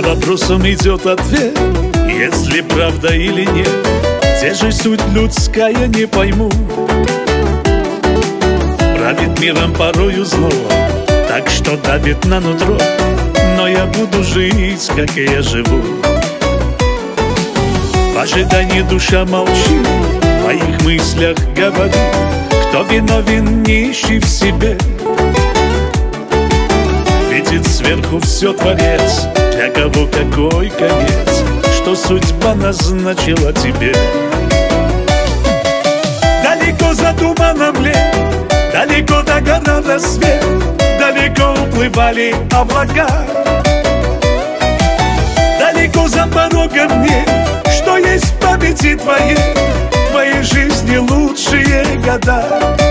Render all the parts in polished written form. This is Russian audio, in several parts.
За вопросом идет ответ, если правда или нет. Где же суть людская, не пойму. Правит миром порою зло, так что давит на нутро. Но я буду жить, как и я живу. В ожидании душа молчит, в моих мыслях говорит: кто виновен, не ищи в себе. Видит сверху все Творец, для кого какой конец, что судьба назначила тебе. Далеко за туманом лет, далеко догорал рассвет, далеко уплывали облака. Далеко за порогом нет, что есть в памяти твоей жизни лучшие года.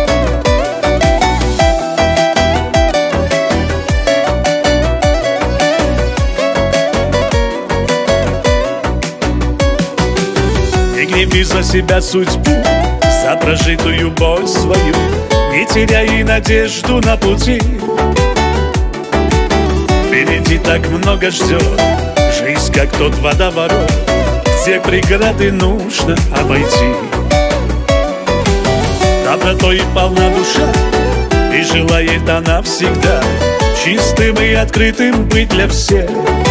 Не гневи за себя судьбу, за прожитую боль свою, не теряй надежду на пути. Впереди так много ждет, жизнь как тот водоворот, все преграды нужно обойти. Добротой полна душа, и желает она всегда чистым и открытым быть для всех.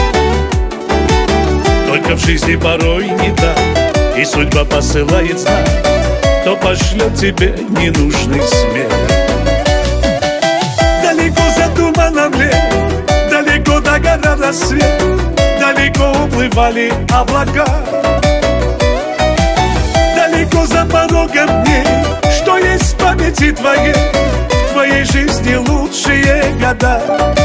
Только в жизни порой не так, и судьба посылает знак, кто пошлет тебе ненужный смех. Далеко за туманом лет, далеко догорал рассвет, далеко уплывали облака. Далеко за порогом нет, что есть в памяти твоей жизни лучшие года.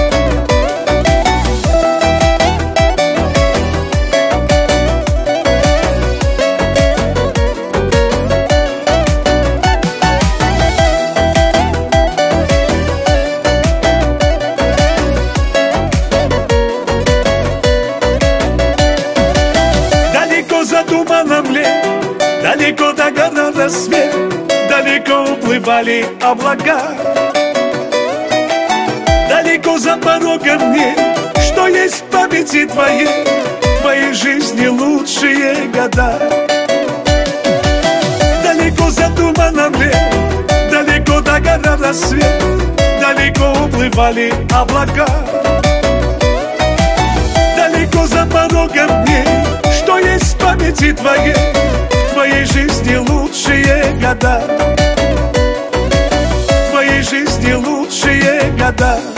За туманом лет, далеко догорал рассвет, далеко уплывали облака. Далеко за порогом нет, что есть в памяти твоей жизни лучшие года. Далеко за туманом лет, далеко догорал рассвет, далеко уплывали облака. Далеко за порогом нет, что есть в памяти твоей жизни лучшие года. В твоей жизни лучшие года.